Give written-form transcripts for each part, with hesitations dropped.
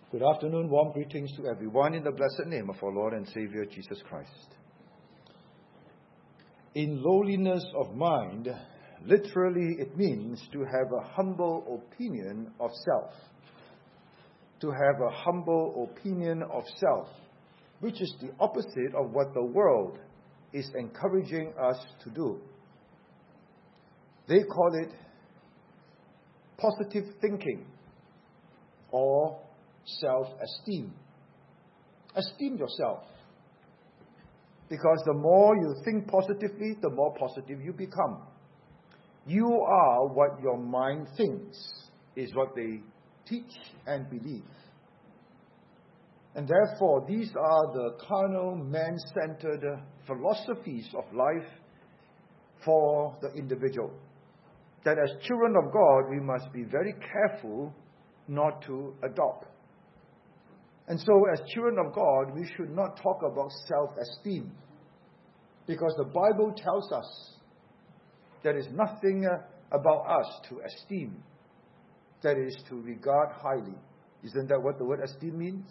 Good afternoon, warm greetings to everyone in the blessed name of our Lord and Savior Jesus Christ. In lowliness of mind, literally it means to have a humble opinion of self. To have a humble opinion of self, which is the opposite of what the world is encouraging us to do. They call it positive thinking or self-esteem. Esteem yourself. Because the more you think positively, the more positive you become. You are what your mind thinks, is what they teach and believe. And therefore, these are the carnal, man-centered philosophies of life for the individual. That as children of God, we must be very careful not to adopt. And so, as children of God, we should not talk about self-esteem. Because the Bible tells us there is nothing about us to esteem. That is, to regard highly. Isn't that what the word esteem means?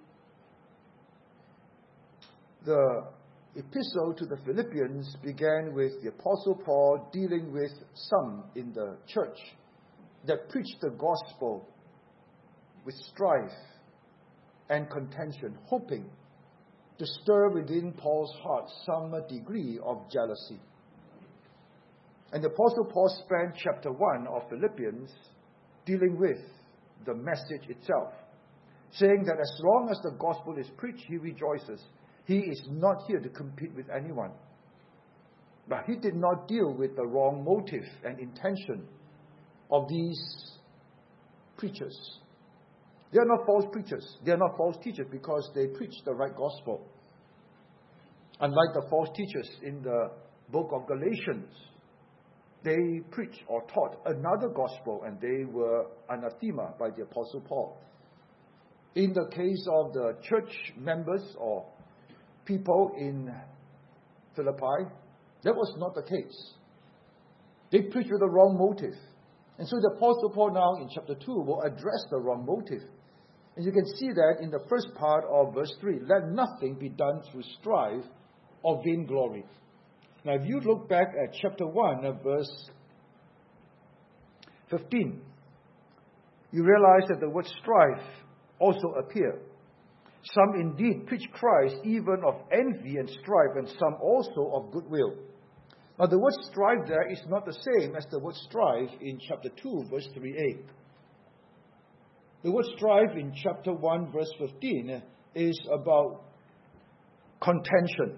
The epistle to the Philippians began with the Apostle Paul dealing with some in the church that preached the gospel with strife and contention, hoping to stir within Paul's heart some degree of jealousy. And the Apostle Paul spent chapter 1 of Philippians dealing with the message itself, saying that as long as the gospel is preached, he rejoices. He is not here to compete with anyone. But he did not deal with the wrong motive and intention of these preachers. They are not false preachers. They are not false teachers because they preach the right gospel. Unlike the false teachers in the book of Galatians, they preached or taught another gospel and they were anathema by the Apostle Paul. In the case of the church members or people in Philippi, that was not the case. They preached with the wrong motive. And so the Apostle Paul now in chapter 2 will address the wrong motive. And you can see that in the first part of verse 3. Let nothing be done through strife or vainglory. Now if you look back at chapter 1, verse 15, you realize that the word strife also appeared. Some indeed preach Christ even of envy and strife, and some also of goodwill. Now the word strife there is not the same as the word strife in chapter 2, verse 3a. The word strife in chapter 1, verse 15 is about contention.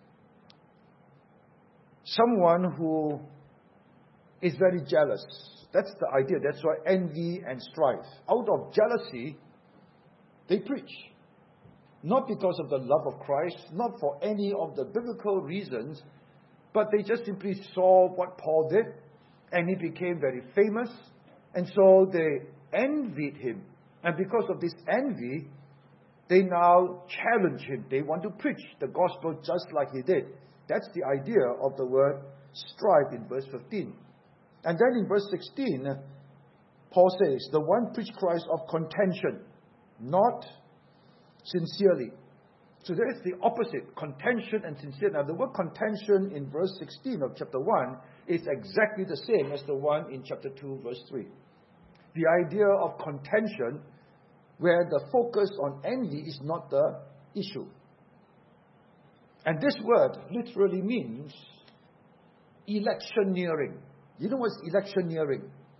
Someone who is very jealous. That's the idea. That's why envy and strife. Out of jealousy, they preach. Not because of the love of Christ, not for any of the biblical reasons, but they just simply saw what Paul did, and he became very famous, and so they envied him. And because of this envy, they now challenge him. They want to preach the gospel just like he did. That's the idea of the word strife in verse 15. And then in verse 16, Paul says, the one preached Christ of contention, not sincerely. So there is the opposite, contention and sincere. Now the word contention in verse 16 of chapter 1 is exactly the same as the one in chapter 2, verse 3. The idea of contention, where the focus on envy is not the issue. And this word literally means electioneering. You know what's electioneering?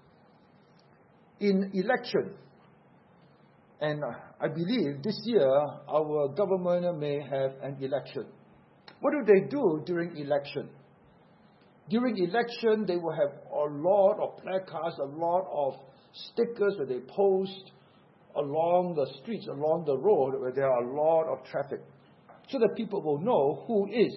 In election, and I believe this year our government may have an election. What do they do during election? During election, they will have a lot of placards, a lot of stickers that they post along the streets, along the road where there are a lot of traffic, so that people will know who is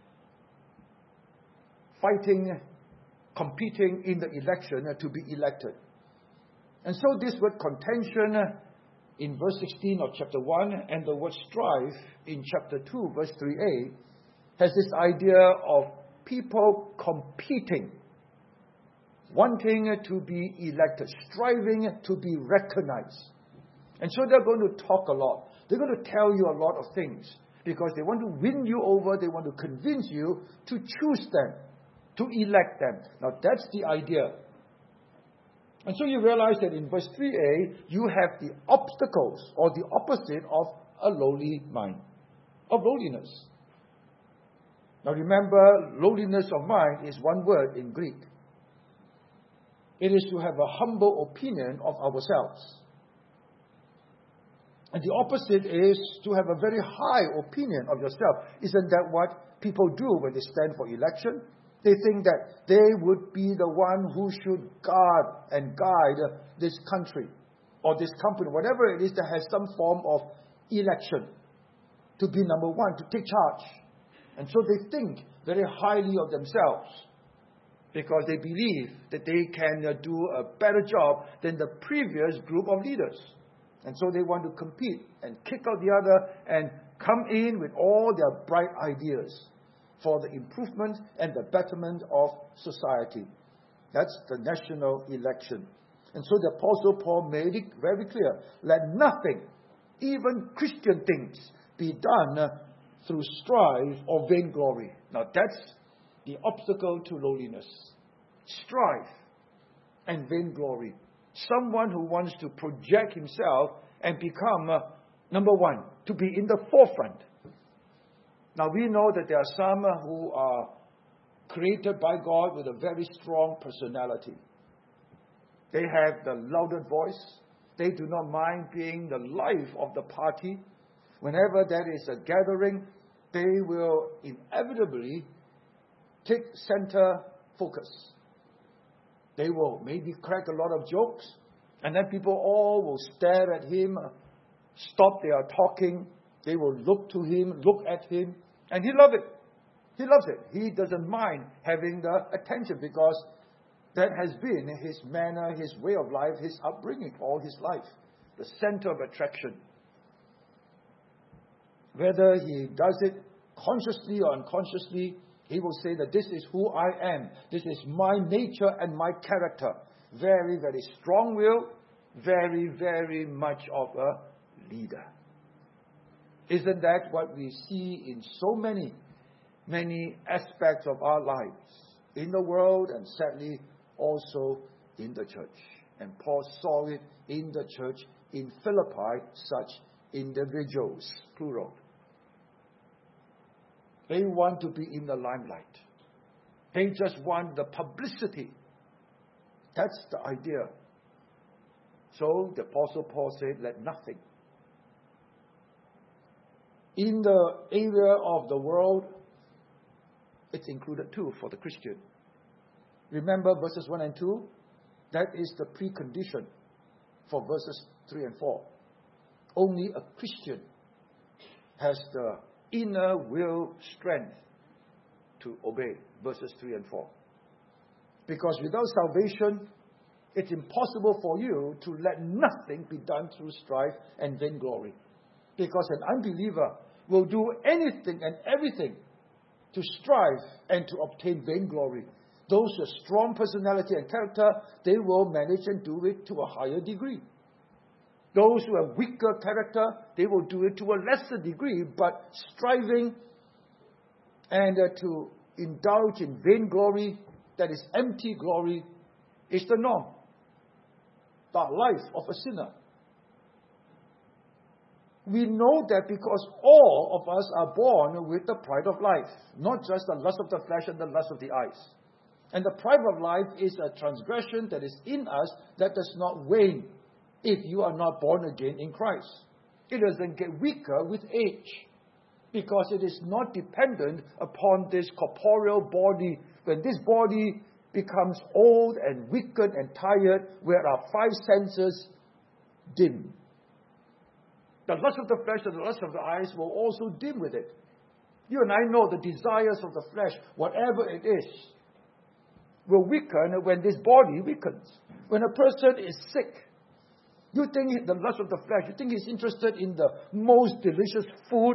fighting, competing in the election to be elected. And so this word contention in verse 16 of chapter 1 and the word strife in chapter 2, verse 3a has this idea of people competing, wanting to be elected, striving to be recognized. And so they're going to talk a lot. They're going to tell you a lot of things because they want to win you over. They want to convince you to choose them, to elect them. Now that's the idea. And so you realize that in verse 3a, you have the obstacles or the opposite of a lowly mind, of lowliness. Now remember, lowliness of mind is one word in Greek. It is to have a humble opinion of ourselves. And the opposite is to have a very high opinion of yourself. Isn't that what people do when they stand for election? They think that they would be the one who should guard and guide this country or this company, whatever it is that has some form of election, to be number one, to take charge. And so they think very highly of themselves because they believe that they can do a better job than the previous group of leaders. And so they want to compete and kick out the other and come in with all their bright ideas for the improvement and the betterment of society. That's the national election. And so the Apostle Paul made it very clear. Let nothing, even Christian things, be done through strife or vainglory. Now that's the obstacle to lowliness. Strife and vainglory. Someone who wants to project himself and become number one, to be in the forefront. Now we know that there are some who are created by God with a very strong personality. They have the louder voice. They do not mind being the life of the party. Whenever there is a gathering, they will inevitably take center focus. They will maybe crack a lot of jokes, and then people all will stare at him, stop their talking. They will look to him, look at him, and he loves it. He loves it. He doesn't mind having the attention because that has been his manner, his way of life, his upbringing all his life. The center of attraction. Whether he does it consciously or unconsciously, he will say that this is who I am. This is my nature and my character. Very, very strong-willed, very, very much of a leader. Isn't that what we see in so many, many aspects of our lives? In the world and sadly also in the church. And Paul saw it in the church in Philippi, such individuals, plural. They want to be in the limelight. They just want the publicity. That's the idea. So the Apostle Paul said, let nothing. In the area of the world, it's included too for the Christian. Remember verses 1 and 2? That is the precondition for verses 3 and 4. Only a Christian has the inner will strength to obey verses 3 and 4. Because without salvation, it's impossible for you to let nothing be done through strife and vainglory. Because an unbeliever will do anything and everything to strive and to obtain vainglory. Those with strong personality and character, they will manage and do it to a higher degree. Those who have weaker character, they will do it to a lesser degree, but striving and to indulge in vainglory, that is empty glory, is the norm. The life of a sinner. We know that because all of us are born with the pride of life, not just the lust of the flesh and the lust of the eyes. And the pride of life is a transgression that is in us that does not wane if you are not born again in Christ. It doesn't get weaker with age because it is not dependent upon this corporeal body. When this body becomes old and weakened and tired, where our five senses dim. The lust of the flesh and the lust of the eyes will also dim with it. You and I know the desires of the flesh, whatever it is, will weaken when this body weakens. When a person is sick, you think the lust of the flesh, you think he's interested in the most delicious food,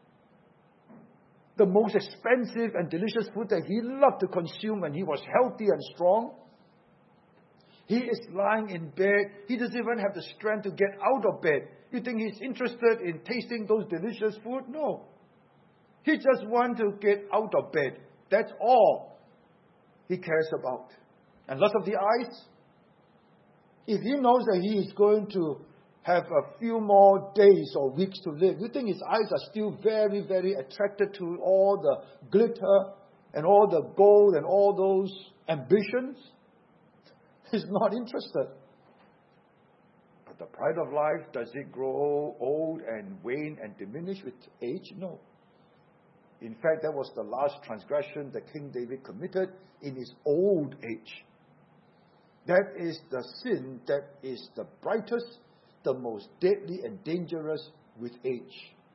the most expensive and delicious food that he loved to consume when he was healthy and strong. He is lying in bed. He doesn't even have the strength to get out of bed. You think he's interested in tasting those delicious food? No. He just wants to get out of bed. That's all he cares about. And lust of the eyes, if he knows that he is going to have a few more days or weeks to live, you think his eyes are still very, very attracted to all the glitter and all the gold and all those ambitions? He's not interested. But the pride of life, does it grow old and wane and diminish with age? No. In fact, that was the last transgression that King David committed in his old age. That is the sin that is the brightest, the most deadly and dangerous with age.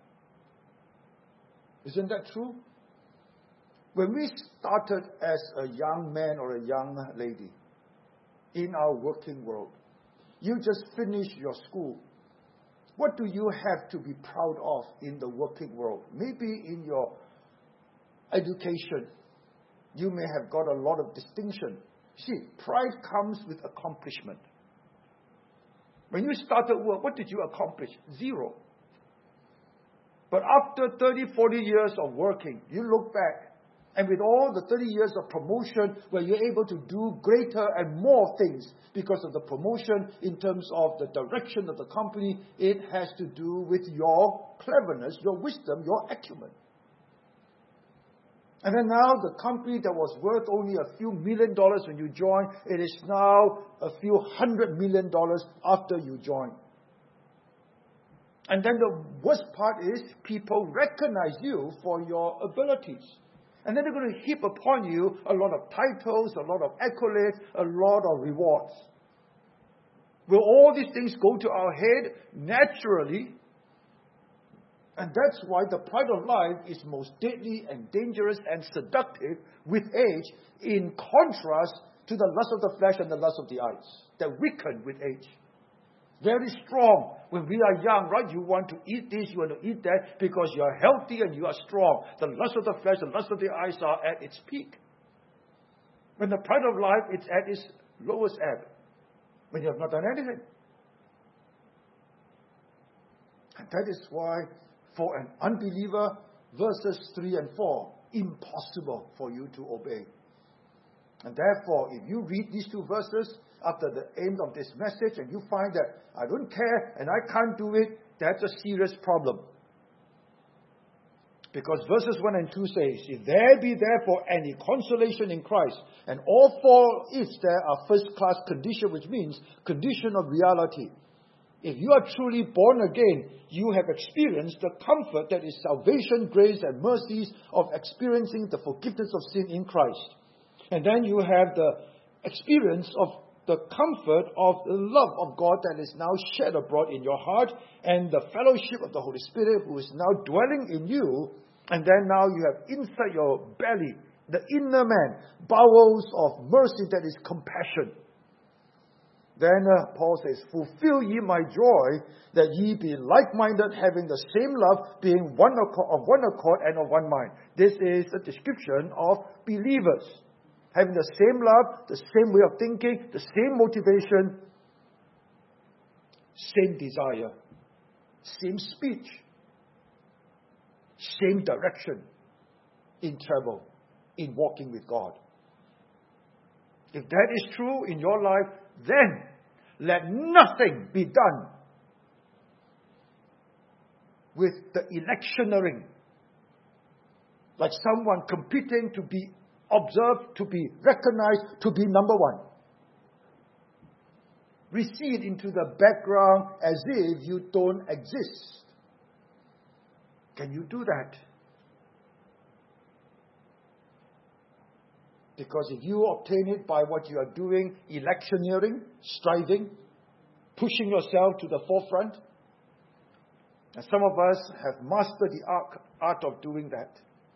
Isn't that true? When we started as a young man or a young lady in our working world, you just finished your school. What do you have to be proud of in the working world? Maybe in your education, you may have got a lot of distinction. See, pride comes with accomplishment. When you started work, what did you accomplish? Zero. But after 30, 40 years of working, you look back, and with all the 30 years of promotion, where you're able to do greater and more things because of the promotion in terms of the direction of the company, it has to do with your cleverness, your wisdom, your acumen. And then now the company that was worth only a few $1 million when you joined, it is now a few $100 million after you joined. And then the worst part is people recognize you for your abilities. And then they're going to heap upon you a lot of titles, a lot of accolades, a lot of rewards. Will all these things go to our head? Naturally. And that's why the pride of life is most deadly and dangerous and seductive with age, in contrast to the lust of the flesh and the lust of the eyes that weaken with age. Very strong when we are young, right? You want to eat this, you want to eat that because you are healthy and you are strong. The lust of the flesh, the lust of the eyes are at its peak. When the pride of life is at its lowest ebb, when you have not done anything. And that is why for an unbeliever, verses 3 and 4, impossible for you to obey. And therefore, if you read these two verses after the end of this message and you find that I don't care and I can't do it, that's a serious problem. Because verses 1 and 2 says, if there be therefore any consolation in Christ, and all for it there are first-class condition, which means condition of reality. If you are truly born again, you have experienced the comfort that is salvation, grace, and mercies of experiencing the forgiveness of sin in Christ. And then you have the experience of the comfort of the love of God that is now shed abroad in your heart, and the fellowship of the Holy Spirit who is now dwelling in you. And then now you have inside your belly, the inner man, bowels of mercy that is compassion. Then Paul says, fulfill ye my joy, that ye be like-minded, having the same love, being of one accord and of one mind. This is a description of believers. Having the same love, the same way of thinking, the same motivation, same desire, same speech, same direction in travel, in walking with God. If that is true in your life, then let nothing be done with the electioneering, like someone competing to be observed, to be recognized, to be number one. Recede into the background as if you don't exist. Can you do that? Because if you obtain it by what you are doing, electioneering, striving, pushing yourself to the forefront, and some of us have mastered the art of doing that.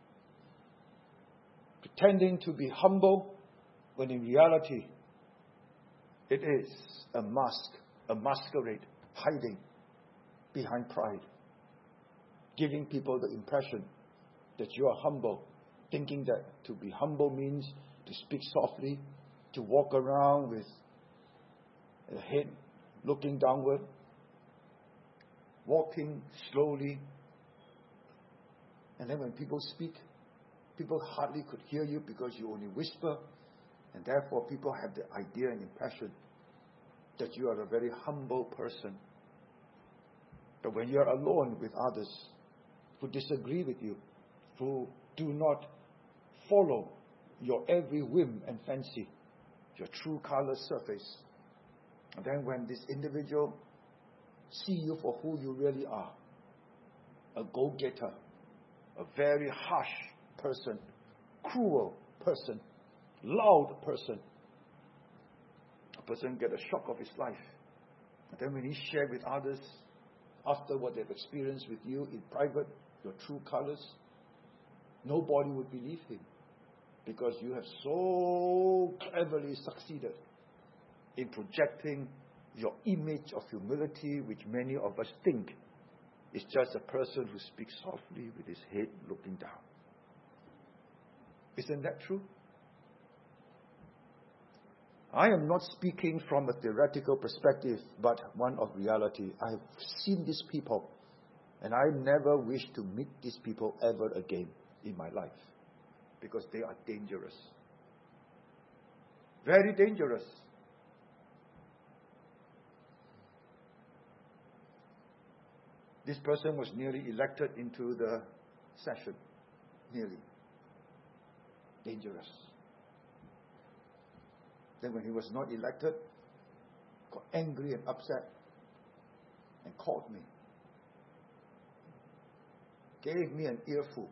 Pretending to be humble, when in reality, it is a mask, a masquerade, hiding behind pride. Giving people the impression that you are humble, thinking that to be humble means to speak softly, to walk around with the head looking downward, walking slowly. And then when people speak, people hardly could hear you because you only whisper. And therefore people have the idea and impression that you are a very humble person. But when you are alone with others who disagree with you, who do not follow your every whim and fancy, your true color surface, and then when this individual see you for who you really are, a go-getter, a very harsh person, cruel person, loud person, a person get a shock of his life. And then when he shared with others, after what they've experienced with you in private, your true colors, nobody would believe him, because you have so cleverly succeeded in projecting your image of humility, which many of us think is just a person who speaks softly with his head looking down. Isn't that true? I am not speaking from a theoretical perspective, but one of reality. I have seen these people, and I never wish to meet these people ever again in my life, because they are dangerous. Very dangerous. This person was nearly elected into the session. Nearly. Dangerous. Then when he was not elected, got angry and upset and called me. Gave me an earful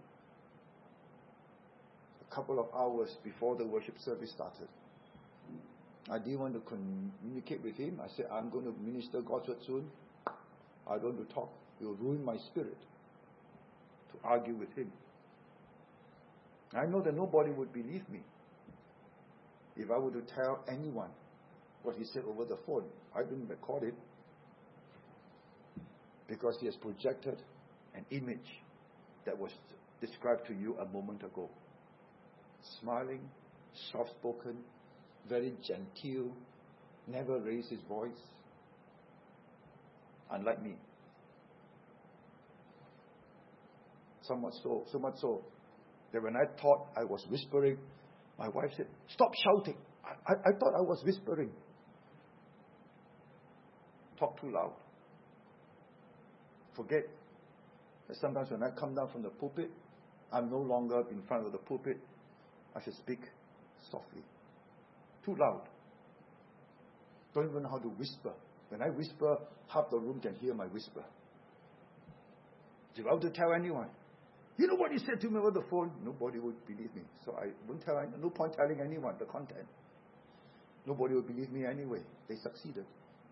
a couple of hours before the worship service started. I didn't want to communicate with him. I said, I'm going to minister God's word soon. I don't want to talk. It will ruin my spirit to argue with him. I know that nobody would believe me if I were to tell anyone what he said over the phone. I didn't record it, because he has projected an image that was described to you a moment ago. Smiling, soft-spoken, very genteel, never raised his voice. Unlike me. So much so that when I thought I was whispering, my wife said, "Stop shouting." I thought I was whispering. Talk too loud. Forget that sometimes when I come down from the pulpit, I'm no longer in front of the pulpit. I should speak softly. Too loud. Don't even know how to whisper. When I whisper, half the room can hear my whisper. If I were to tell anyone, you know what he said to me over the phone? Nobody would believe me. So I wouldn't tell anyone. No point telling anyone the content. Nobody would believe me anyway. They succeeded.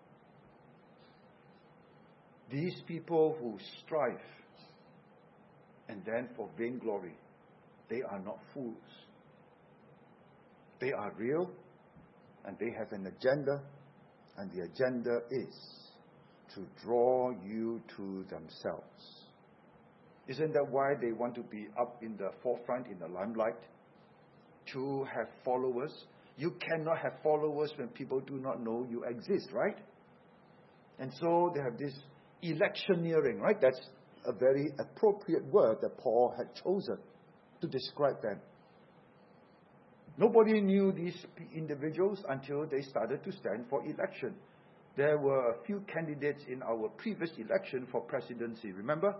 These people who strive and then for vainglory, they are not fools. They are real, and they have an agenda, and the agenda is to draw you to themselves. Isn't that why they want to be up in the forefront, in the limelight? To have followers. You cannot have followers when people do not know you exist, right? And so they have this electioneering, right? That's a very appropriate word that Paul had chosen to describe them. Nobody knew these individuals until they started to stand for election. There were a few candidates in our previous election for presidency, remember?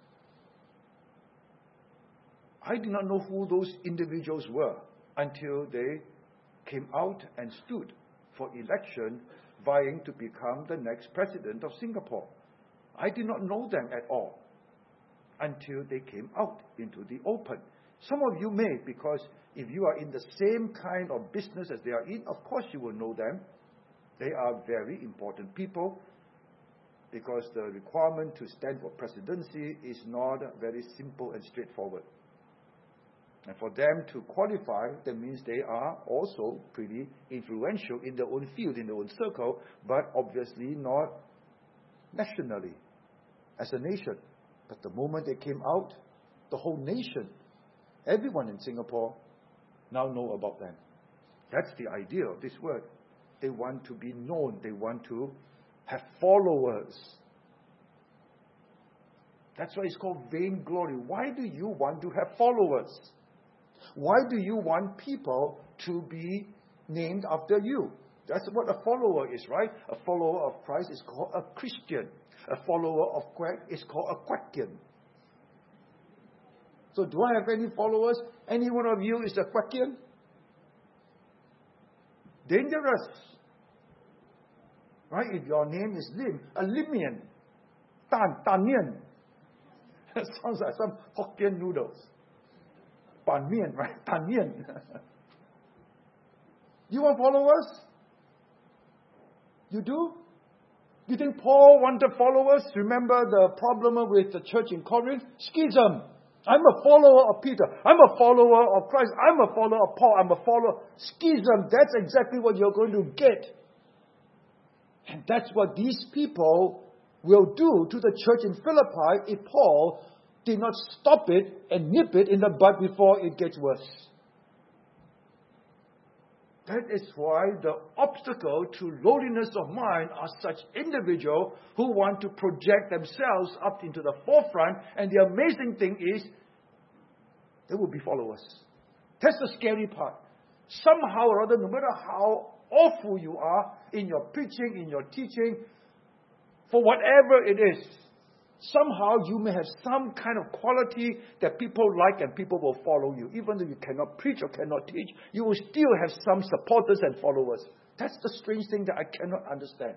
I did not know who those individuals were until they came out and stood for election, vying to become the next president of Singapore. I did not know them at all until they came out into the open. Some of you may, because if you are in the same kind of business as they are in, of course you will know them. They are very important people, because the requirement to stand for presidency is not very simple and straightforward. And for them to qualify, that means they are also pretty influential in their own field, in their own circle, but obviously not nationally, as a nation. But the moment they came out, the whole nation, everyone in Singapore, now know about them. That's the idea of this word. They want to be known. They want to have followers. That's why it's called vainglory. Why do you want to have followers? Why do you want people to be named after you? That's what a follower is, right? A follower of Christ is called a Christian. A follower of Quack is called a Quackian. So do I have any followers? Any one of you is a Quackian? Dangerous. Right? If your name is Lim, a Limian. Tanian. That sounds like some Hokkien noodles. Ban Mian, right? Tanian. You want followers? You do? You think Paul wanted followers? Remember the problem with the church in Corinth? Schism. I'm a follower of Peter. I'm a follower of Christ. I'm a follower of Paul. I'm a follower. Schism. That's exactly what you're going to get. And that's what these people will do to the church in Philippi if Paul did not stop it and nip it in the bud before it gets worse. That is why the obstacle to lowliness of mind are such individuals who want to project themselves up into the forefront. And the amazing thing is, they will be followers. That's the scary part. Somehow or other, no matter how awful you are in your preaching, in your teaching, for whatever it is, somehow you may have some kind of quality that people like and people will follow you. Even though you cannot preach or cannot teach, you will still have some supporters and followers. That's the strange thing that I cannot understand.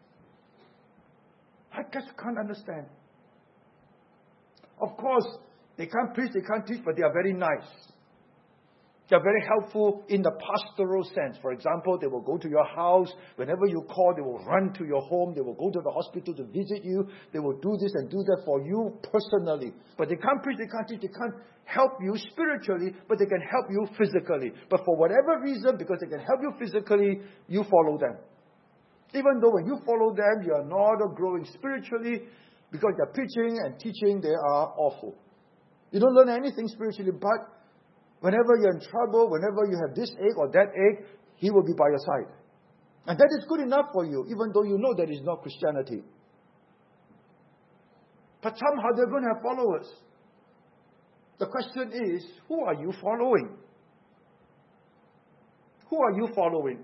I just can't understand. Of course, they can't preach, they can't teach, but they are very nice. They are very helpful in the pastoral sense. For example, they will go to your house. Whenever you call, they will run to your home. They will go to the hospital to visit you. They will do this and do that for you personally. But they can't preach, they can't teach, they can't help you spiritually, but they can help you physically. But for whatever reason, because they can help you physically, you follow them. Even though when you follow them, you are not growing spiritually, because their preaching and teaching, they are awful. You don't learn anything spiritually, but whenever you're in trouble, whenever you have this ache or that ache, He will be by your side. And that is good enough for you, even though you know that is not Christianity. But somehow they're going to have followers. The question is, who are you following? Who are you following?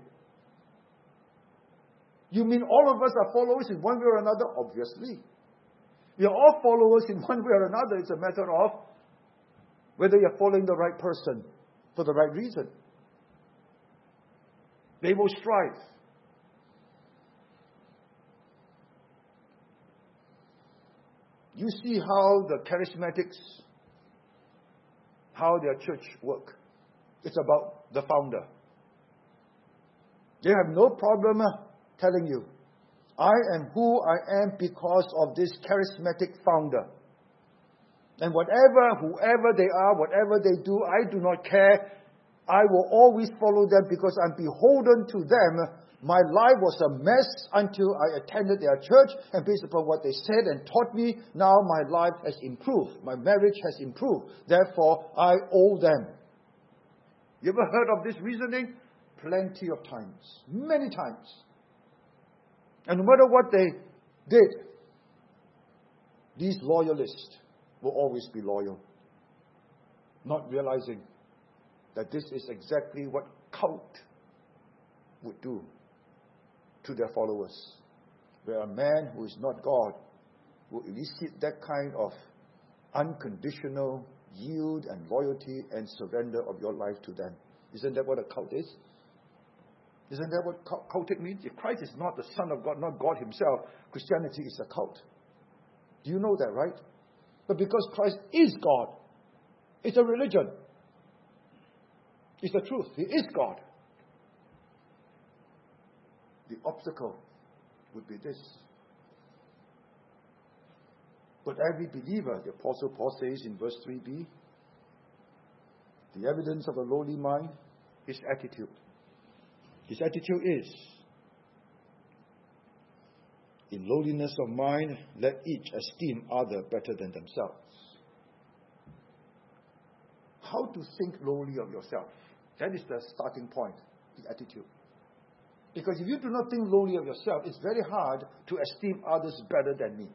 You mean all of us are followers in one way or another? Obviously. We are all followers in one way or another. It's a matter of whether you're following the right person for the right reason. They will strive. You see how the charismatics, how their church work. It's about the founder. They have no problem telling you, I am who I am because of this charismatic founder. And whoever they are, whatever they do, I do not care. I will always follow them because I'm beholden to them. My life was a mess until I attended their church, and based upon what they said and taught me, now my life has improved. My marriage has improved. Therefore, I owe them. You ever heard of this reasoning? Plenty of times. Many times. And no matter what they did, these loyalists will always be loyal, not realizing that this is exactly what cult would do to their followers, where a man who is not God will elicit that kind of unconditional yield and loyalty and surrender of your life to them. Isn't that what a cult is? Isn't that what cultic means? If Christ is not the Son of God, not God Himself, Christianity is a cult. Do you know that, right? But because Christ is God, it's a religion. It's the truth. He is God. The obstacle would be this. But every believer, the Apostle Paul says in verse 3b, the evidence of a lowly mind is attitude. His attitude is, in lowliness of mind, let each esteem other better than themselves. How to think lowly of yourself? That is the starting point, the attitude. Because if you do not think lowly of yourself, it's very hard to esteem others better than me.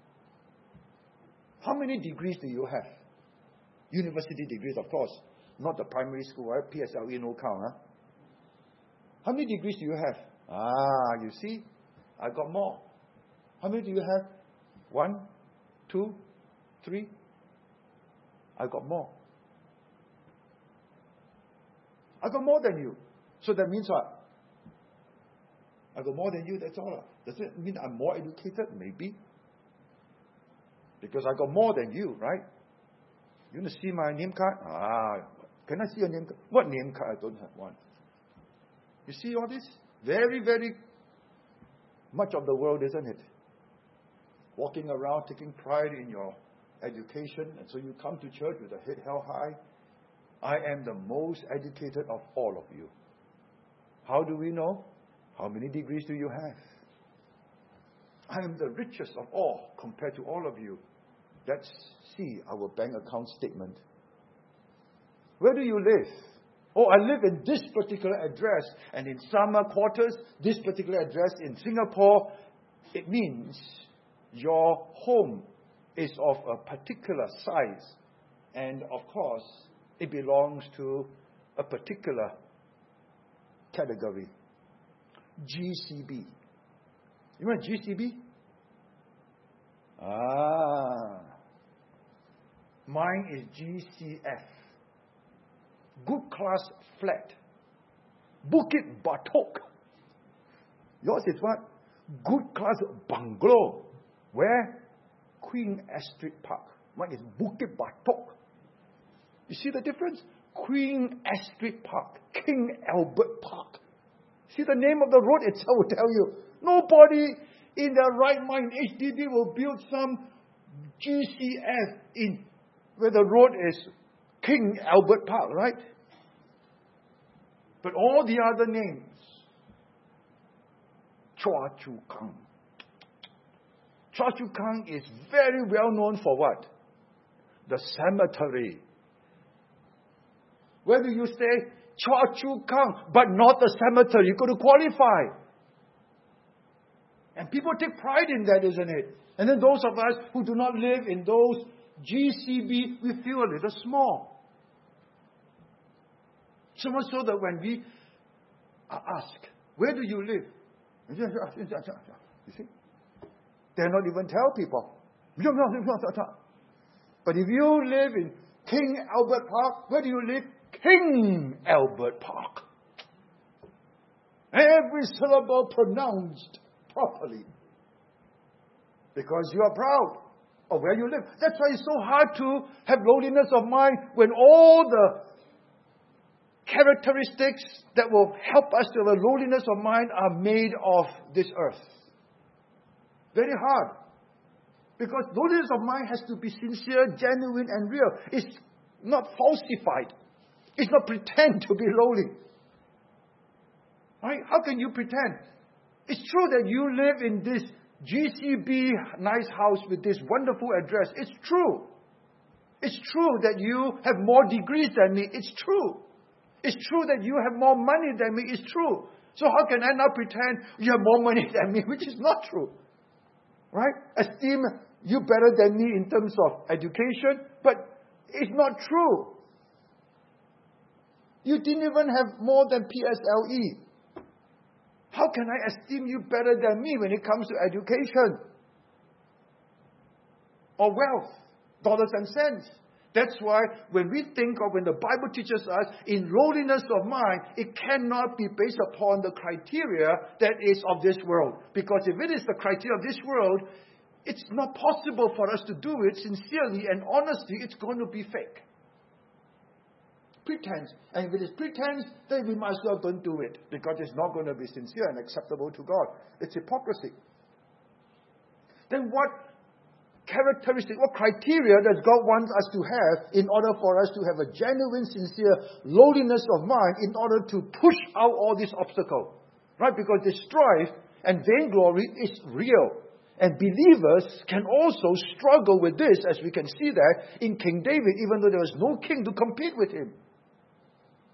How many degrees do you have? University degrees, of course. Not the primary school, right? PSLE no count, huh? How many degrees do you have? You see? I got more. How many do you have? 1, 2, 3. I got more. I got more than you. So that means what? I got more than you, that's all. Does it mean I'm more educated? Maybe. Because I got more than you, right? You want to see my name card? Can I see your name card? What name card? I don't have one. You see all this? Very, very much of the world, isn't it? Walking around, taking pride in your education, and so you come to church with a head held high. I am the most educated of all of you. How do we know? How many degrees do you have? I am the richest of all compared to all of you. Let's see our bank account statement. Where do you live? Oh, I live in this particular address, and in summer quarters, this particular address in Singapore. It means your home is of a particular size, and of course, it belongs to a particular category. GCB. You know GCB? Mine is GCF. Good class flat. Bukit Batok. Yours is what? Good class bungalow. Where? Queen Astrid Park. Mine is Bukit Batok. You see the difference? Queen Astrid Park. King Albert Park. See the name of the road itself will tell you. Nobody in their right mind, HDB, will build some GCF in where the road is King Albert Park, right? But all the other names, Chua Chu Kang. Chua Chu Kang is very well known for what? The cemetery. Where do you stay? Chua Chu Kang, but not the cemetery. You've got to qualify. And people take pride in that, isn't it? And then those of us who do not live in those GCB, we feel a little small. So much so that when we are asked, where do you live? You see? They're not even tell people. But if you live in King Albert Park, where do you live? King Albert Park. Every syllable pronounced properly. Because you are proud of where you live. That's why it's so hard to have lowliness of mind when all the characteristics that will help us to have a lowliness of mind are made of this earth. Very hard. Because lowliness of mind has to be sincere, genuine, and real. It's not falsified. It's not pretend to be lowly. Right? How can you pretend? It's true that you live in this GCB nice house with this wonderful address. It's true. It's true that you have more degrees than me. It's true. It's true that you have more money than me. It's true. So how can I now pretend you have more money than me, which is not true? Right? Esteem you better than me in terms of education, but it's not true. You didn't even have more than PSLE. How can I esteem you better than me when it comes to education? Or wealth, dollars and cents. That's why when we think of, when the Bible teaches us in lowliness of mind, it cannot be based upon the criteria that is of this world. Because if it is the criteria of this world, it's not possible for us to do it sincerely and honestly. It's going to be fake. Pretense. And if it is pretense, then we might as well don't do it. Because it's not going to be sincere and acceptable to God. It's hypocrisy. Then what characteristic, what criteria does God want us to have in order for us to have a genuine, sincere lowliness of mind in order to push out all these obstacles? Right? Because the strife and vainglory is real. And believers can also struggle with this, as we can see that in King David, even though there was no king to compete with him.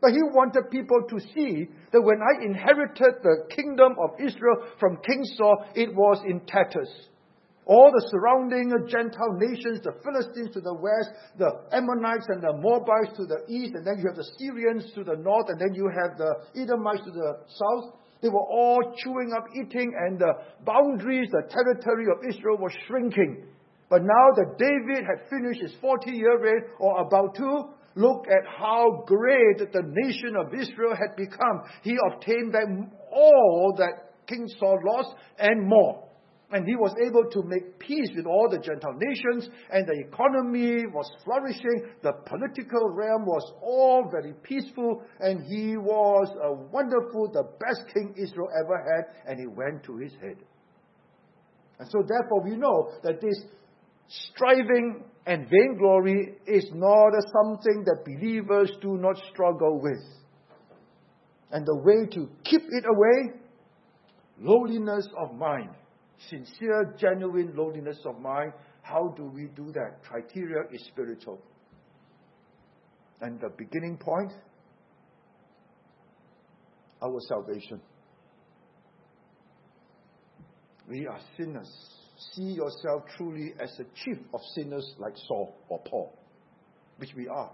But he wanted people to see that when I inherited the kingdom of Israel from King Saul, it was in tatters. All the surrounding Gentile nations, the Philistines to the west, the Ammonites and the Moabites to the east, and then you have the Syrians to the north, and then you have the Edomites to the south. They were all chewing up, eating, and the boundaries, the territory of Israel was shrinking. But now that David had finished his 40-year reign, or about to, look at how great the nation of Israel had become. He obtained back all that King Saul lost and more. And he was able to make peace with all the Gentile nations, and the economy was flourishing. The political realm was all very peaceful, and he was a wonderful, the best king Israel ever had, and he went to his head. And so therefore we know that this striving and vainglory is not something that believers do not struggle with. And the way to keep it away, lowliness of mind. Sincere, genuine lowliness of mind. How do we do that? Criteria is spiritual. And the beginning point, our salvation. We are sinners. See yourself truly as a chief of sinners like Saul or Paul, which we are.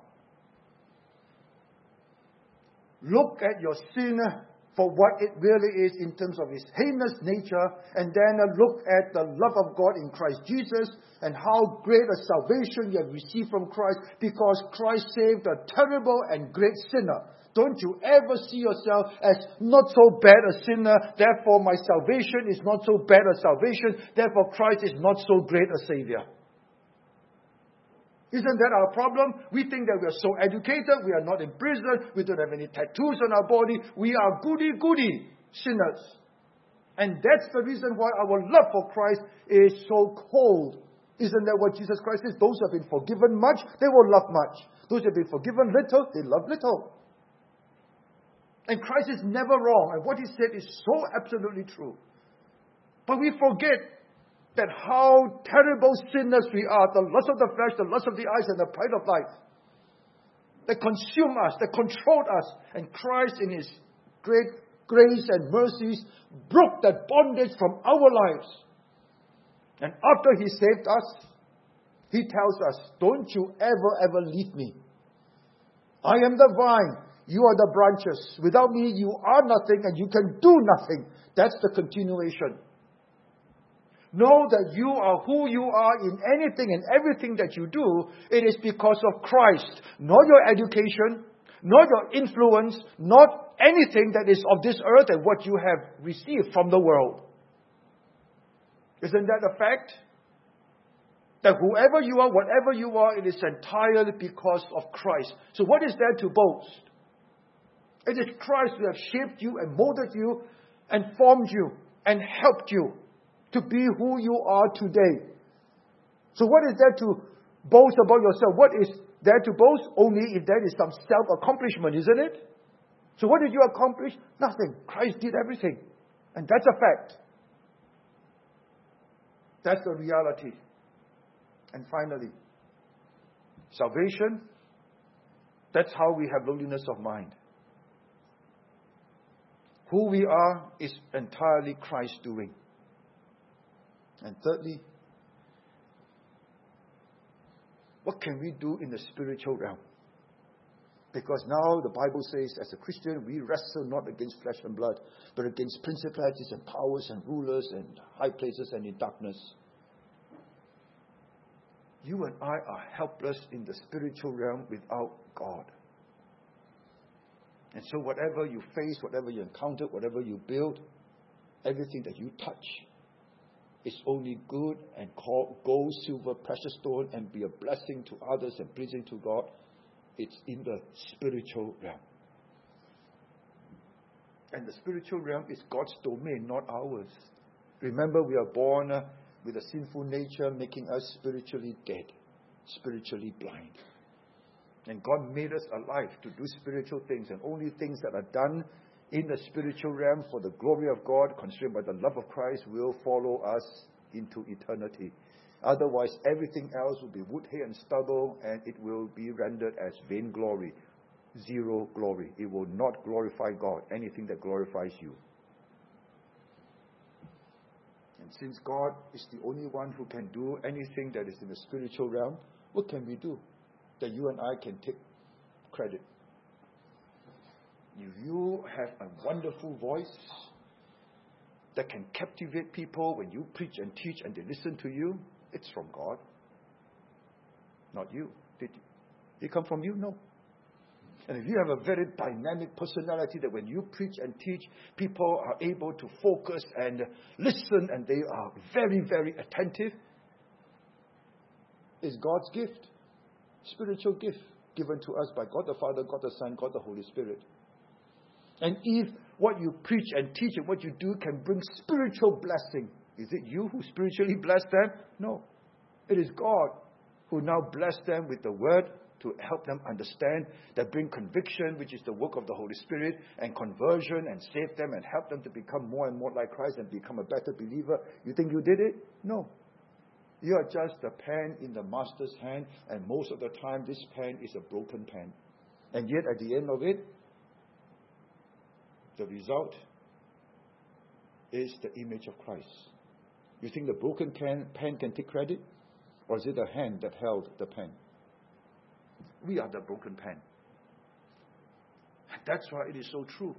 Look at your sin for what it really is in terms of its heinous nature, and then look at the love of God in Christ Jesus and how great a salvation you have received from Christ, because Christ saved a terrible and great sinner. Don't you ever see yourself as not so bad a sinner, therefore my salvation is not so bad a salvation, therefore Christ is not so great a Savior. Isn't that our problem? We think that we are so educated, we are not in prison, we don't have any tattoos on our body, we are goody-goody sinners. And that's the reason why our love for Christ is so cold. Isn't that what Jesus Christ says? Those who have been forgiven much, they will love much. Those who have been forgiven little, they love little. And Christ is never wrong, and what he said is so absolutely true. But we forget that how terrible sinners we are, the lust of the flesh, the lust of the eyes, and the pride of life, that consume us, that control us. And Christ in his great grace and mercies broke that bondage from our lives. And after he saved us, he tells us, don't you ever leave me. I am the vine, you are the branches. Without me you are nothing and you can do nothing. That's the continuation. Know that you are who you are in anything and everything that you do. It is because of Christ. Not your education, not your influence, not anything that is of this earth and what you have received from the world. Isn't that a fact? That whoever you are, whatever you are, it is entirely because of Christ. So what is there to boast? It is Christ who has shaped you and molded you and formed you and helped you to be who you are today. So what is there to boast about yourself? What is there to boast? Only if there is some self-accomplishment, isn't it? So what did you accomplish? Nothing. Christ did everything. And that's a fact. That's the reality. And finally, salvation. That's how we have lowliness of mind. Who we are is entirely Christ's doing. And thirdly, what can we do in the spiritual realm? Because now the Bible says, as a Christian, we wrestle not against flesh and blood, but against principalities and powers and rulers and high places and in darkness. You and I are helpless in the spiritual realm without God. And so whatever you face, whatever you encounter, whatever you build, everything that you touch, is only good and called gold, silver, precious stone, and be a blessing to others and pleasing to God. It's in the spiritual realm. And the spiritual realm is God's domain, not ours. Remember, we are born with a sinful nature, making us spiritually dead, spiritually blind. And God made us alive to do spiritual things, and only things that are done in the spiritual realm for the glory of God, constrained by the love of Christ, will follow us into eternity. Otherwise, everything else will be wood, hay, and stubble, and it will be rendered as vainglory. zero glory. It will not glorify God, anything that glorifies you. And since God is the only one who can do anything that is in the spiritual realm, what can we do that you and I can take credit? If you have a wonderful voice that can captivate people when you preach and teach and they listen to you, it's from God. Not you. Did it come from you? No. And if you have a very dynamic personality that when you preach and teach, people are able to focus and listen and they are very, very attentive, it's God's gift. Spiritual gift given to us by God the Father, God the Son, God the Holy Spirit. And if what you preach and teach and what you do can bring spiritual blessing, is it you who spiritually bless them? No. It is God who now bless them with the word to help them understand, that bring conviction, which is the work of the Holy Spirit, and conversion, and save them and help them to become more and more like Christ and become a better believer. You think you did it? No. You are just a pen in the master's hand, and most of the time this pen is a broken pen. And yet at the end of it, the result is the image of Christ. You think the broken pen can take credit? Or is it the hand that held the pen? We are the broken pen. That's why it is so true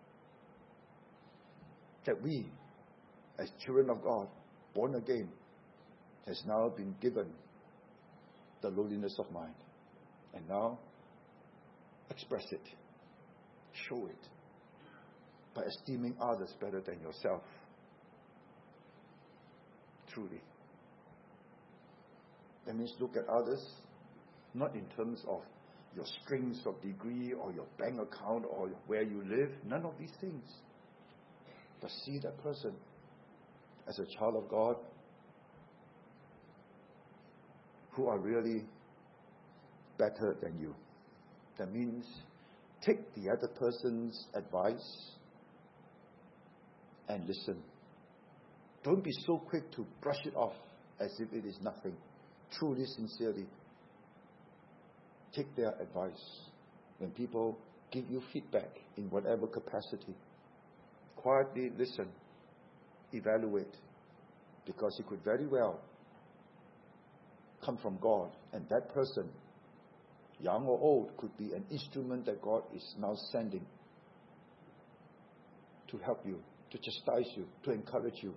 that we, as children of God, born again, has now been given the lowliness of mind. And now, express it. Show it. By esteeming others better than yourself. Truly. That means look at others, not in terms of your strings of degree or your bank account or where you live. None of these things. But see that person as a child of God who are really better than you. That means take the other person's advice and listen. Don't be so quick to brush it off as if it is nothing. Truly, sincerely, take their advice. When people give you feedback in whatever capacity, quietly listen, evaluate, because it could very well come from God, and that person, young or old, could be an instrument that God is now sending to help you, to chastise you, to encourage you.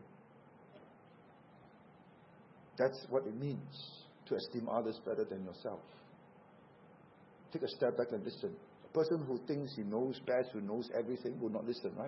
That's what it means to esteem others better than yourself. Take a step back and listen. A person who thinks he knows best, who knows everything, will not listen, right?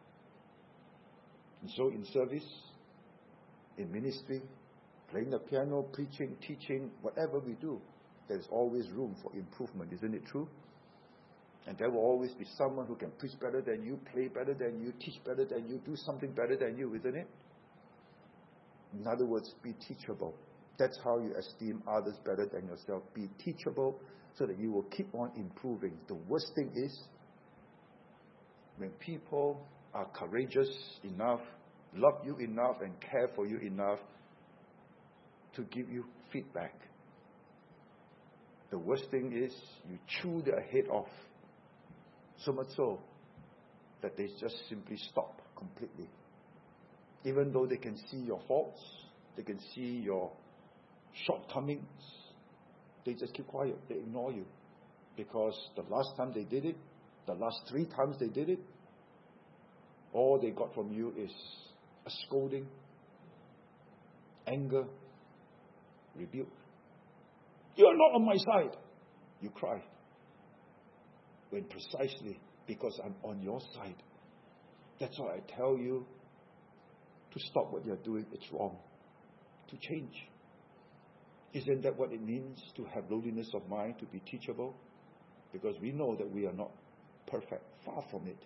And so in service, in ministry, playing the piano, preaching, teaching, whatever we do, there's always room for improvement. Isn't it true? And there will always be someone who can preach better than you, play better than you, teach better than you, do something better than you, isn't it? In other words, be teachable. That's how you esteem others better than yourself. Be teachable so that you will keep on improving. The worst thing is when people are courageous enough, love you enough, and care for you enough to give you feedback. The worst thing is you chew their head off. So much so that they just simply stop completely. Even though they can see your faults, they can see your shortcomings, they just keep quiet. They ignore you. Because the last time they did it, the last 3 times they did it, all they got from you is a scolding, anger, rebuke. You're not on my side. You cry. When precisely because I'm on your side. That's why I tell you to stop what you're doing. It's wrong. To change. Isn't that what it means to have lowliness of mind, to be teachable? Because we know that we are not perfect. Far from it.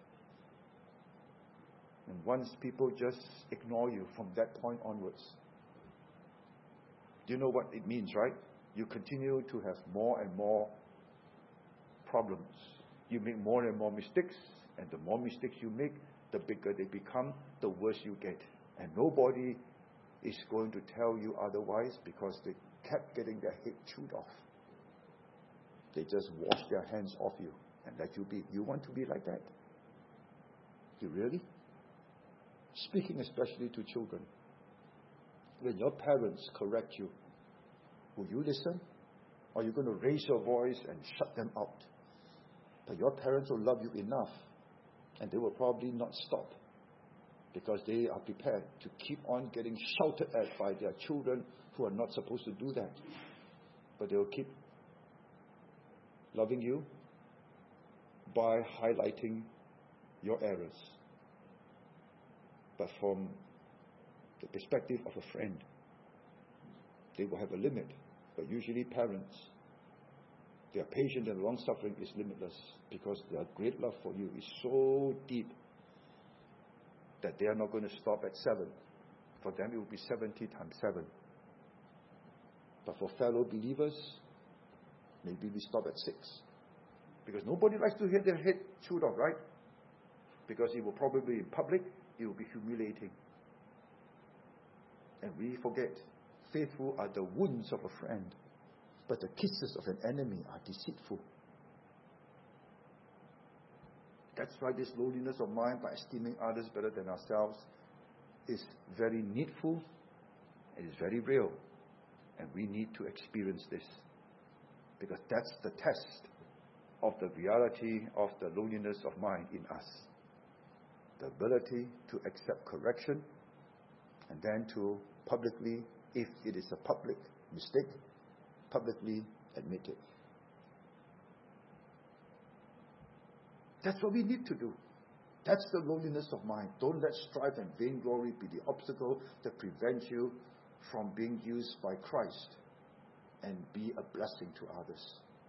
And once people just ignore you from that point onwards, do you know what it means, right? You continue to have more and more problems. You make more and more mistakes, and the more mistakes you make, the bigger they become, the worse you get. And nobody is going to tell you otherwise because they kept getting their head chewed off. They just wash their hands off you and let you be. You want to be like that? You really? Speaking especially to children. When your parents correct you, will you listen? Or are you going to raise your voice and shut them out? But your parents will love you enough, and they will probably not stop, because they are prepared to keep on getting shouted at by their children who are not supposed to do that. But they will keep loving you by highlighting your errors. But from the perspective of a friend, they will have a limit. But usually parents, their patience and long-suffering is limitless, because their great love for you is so deep that they are not going to stop at 7. For them it will be 70 times 7. But for fellow believers, maybe we stop at 6. Because nobody likes to hear their head chewed off, right? Because it will probably, in public, it will be humiliating. And we forget, faithful are the wounds of a friend, but the kisses of an enemy are deceitful. That's why this lowliness of mind, by esteeming others better than ourselves, is very needful and is very real. And we need to experience this, because that's the test of the reality of the lowliness of mind in us. The ability to accept correction, and then to publicly, if it is a public mistake, publicly admit it. That's what we need to do. That's the lowliness of mind. Don't let strife and vainglory be the obstacle that prevents you from being used by Christ and be a blessing to others.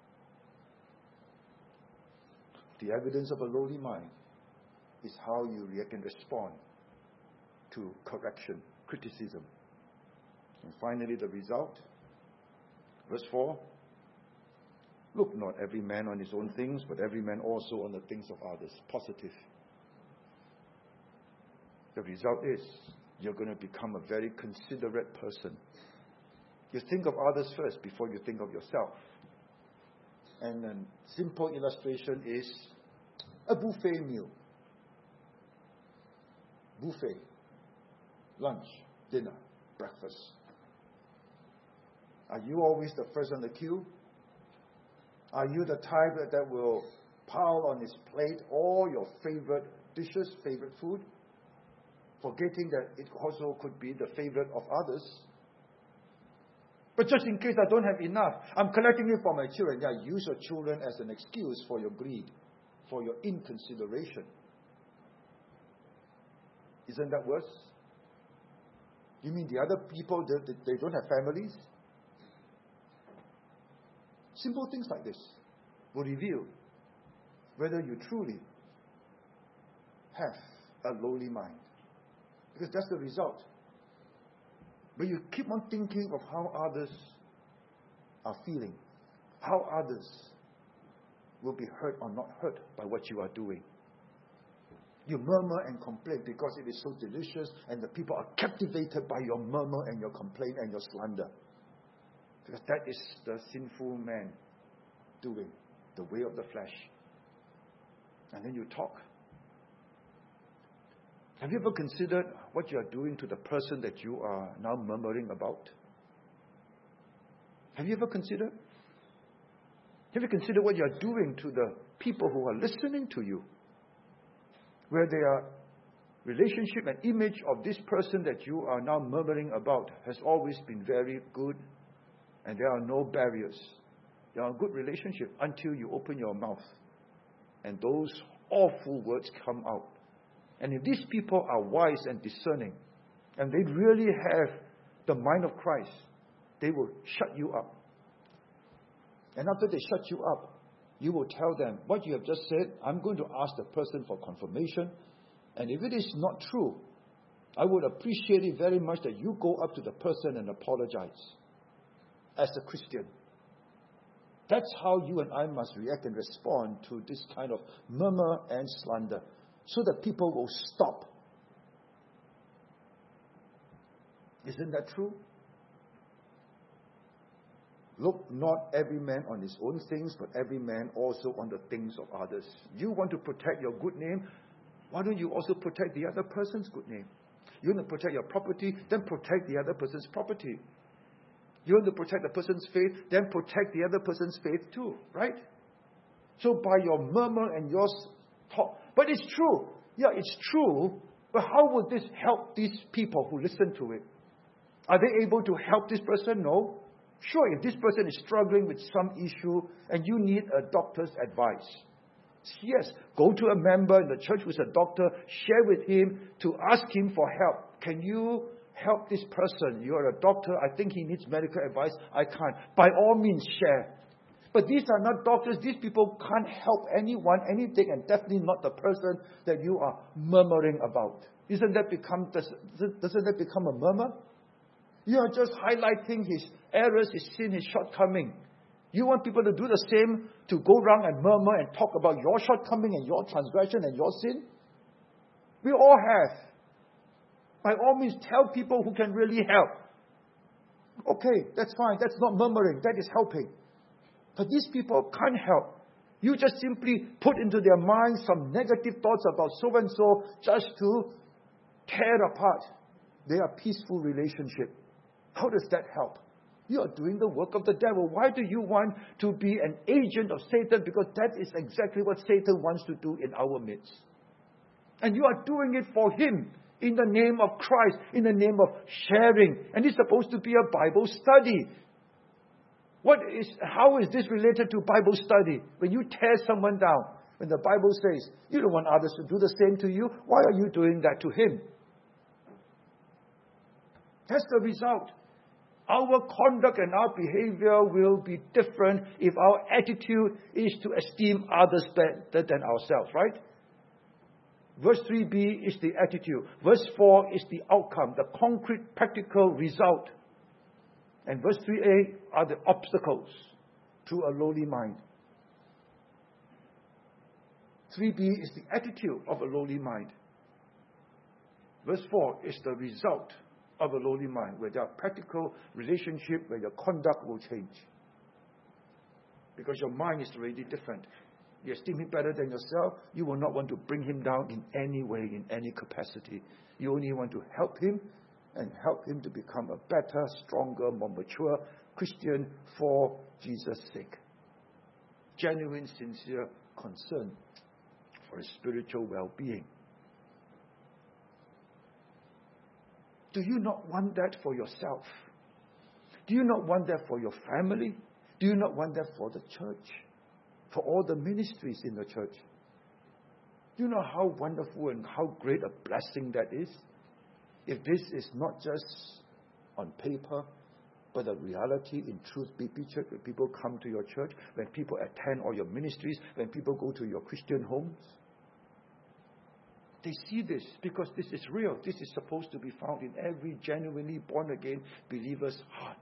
The evidence of a lowly mind is how you react and respond to correction, criticism. And finally, the result. Verse 4. Look not every man on his own things, but every man also on the things of others. Positive. The result is you're going to become a very considerate person. You think of others first before you think of yourself. And a simple illustration is a buffet meal. Buffet. Lunch, dinner, breakfast. Are you always the first on the queue? Are you the type that will pile on his plate all your favorite dishes, favorite food, forgetting that it also could be the favorite of others? But just in case I don't have enough, I'm collecting it for my children. Yeah, use your children as an excuse for your greed, for your inconsideration. Isn't that worse? You mean the other people, they don't have families? Simple things like this will reveal whether you truly have a lowly mind. Because that's the result. When you keep on thinking of how others are feeling, how others will be hurt or not hurt by what you are doing. You murmur and complain because it is so delicious, and the people are captivated by your murmur and your complaint and your slander. Because that is the sinful man doing, the way of the flesh. And then you talk. Have you ever considered what you are doing to the person that you are now murmuring about? Have you ever considered? Have you considered what you are doing to the people who are listening to you? Where their relationship and image of this person that you are now murmuring about has always been very good, and there are no barriers. There are a good relationship until you open your mouth and those awful words come out. And if these people are wise and discerning, and they really have the mind of Christ, they will shut you up. And after they shut you up, you will tell them, what you have just said, I'm going to ask the person for confirmation. And if it is not true, I would appreciate it very much that you go up to the person and apologize as a Christian. That's how you and I must react and respond to this kind of murmur and slander, so that people will stop. Isn't that true? Look not every man on his own things, but every man also on the things of others. You want to protect your good name, why don't you also protect the other person's good name? You want to protect your property, then protect the other person's property. You want to protect the person's faith, then protect the other person's faith too, right? So by your murmur and your talk, but it's true. Yeah, it's true. But how would this help these people who listen to it? Are they able to help this person? No. Sure, if this person is struggling with some issue and you need a doctor's advice, yes, go to a member in the church who's a doctor, share with him to ask him for help. Can you help this person? You're a doctor, I think he needs medical advice. I can't. By all means, share. But these are not doctors. These people can't help anyone, anything, and definitely not the person that you are murmuring about. Doesn't that become a murmur? You are just highlighting his errors, his sin, his shortcoming. You want people to do the same, to go around and murmur and talk about your shortcoming and your transgression and your sin? We all have. By all means, tell people who can really help. Okay, that's fine. That's not murmuring. That is helping. But these people can't help. You just simply put into their minds some negative thoughts about so-and-so just to tear apart their peaceful relationship. How does that help? You are doing the work of the devil. Why do you want to be an agent of Satan? Because that is exactly what Satan wants to do in our midst. And you are doing it for him in the name of Christ, in the name of sharing. And it's supposed to be a Bible study. How is this related to Bible study? When you tear someone down, when the Bible says you don't want others to do the same to you, why are you doing that to him? That's the result. Our conduct and our behavior will be different if our attitude is to esteem others better than ourselves, right? Verse 3b is the attitude. Verse 4 is the outcome, the concrete, practical result. And verse 3a are the obstacles to a lowly mind. 3b is the attitude of a lowly mind. Verse 4 is the result of a lowly mind, where there are practical relationship, where your conduct will change. Because your mind is already different. You esteem him better than yourself, you will not want to bring him down in any way, in any capacity. You only want to help him and help him to become a better, stronger, more mature Christian for Jesus' sake. Genuine, sincere concern for his spiritual well-being. Do you not want that for yourself? Do you not want that for your family? Do you not want that for the church? For all the ministries in the church? Do you know how wonderful and how great a blessing that is? If this is not just on paper, but a reality in truth, BP Church, when people come to your church, when people attend all your ministries, when people go to your Christian homes. They see this because this is real. This is supposed to be found in every genuinely born-again believer's heart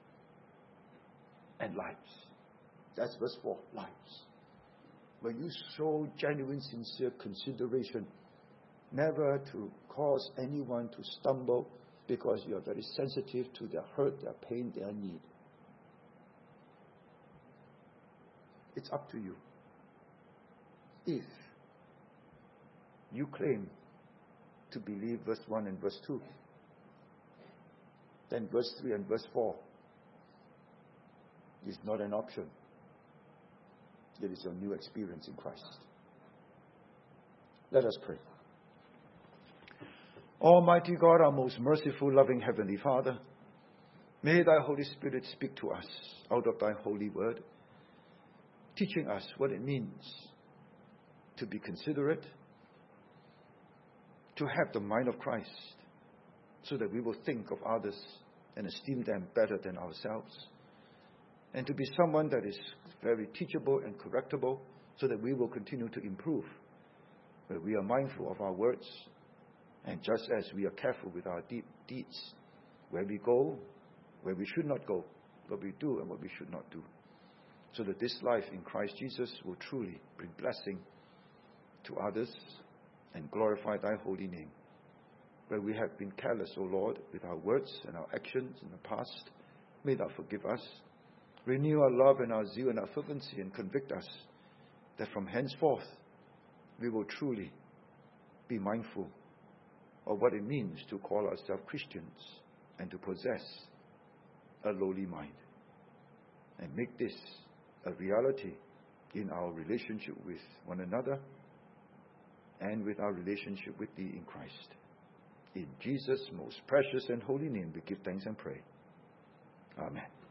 and lives. That's verse 4, lives. When you show genuine, sincere consideration, never to cause anyone to stumble because you are very sensitive to their hurt, their pain, their need. It's up to you. If you claim to believe verse 1 and verse 2, then verse 3 and verse 4 is not an option. It is your new experience in Christ. Let us pray. Almighty God, our most merciful, loving Heavenly Father, may Thy Holy Spirit speak to us out of Thy holy word, teaching us what it means to be considerate, to have the mind of Christ, so that we will think of others and esteem them better than ourselves, and to be someone that is very teachable and correctable, so that we will continue to improve, where we are mindful of our words, and just as we are careful with our deeds, where we go, where we should not go, what we do and what we should not do, so that this life in Christ Jesus will truly bring blessing to others and glorify Thy holy name. Where we have been careless, O Lord, with our words and our actions in the past, may Thou forgive us. Renew our love and our zeal and our fervency, and convict us that from henceforth we will truly be mindful of what it means to call ourselves Christians and to possess a lowly mind, and make this a reality in our relationship with one another and with our relationship with Thee in Christ. In Jesus' most precious and holy name we give thanks and pray. Amen.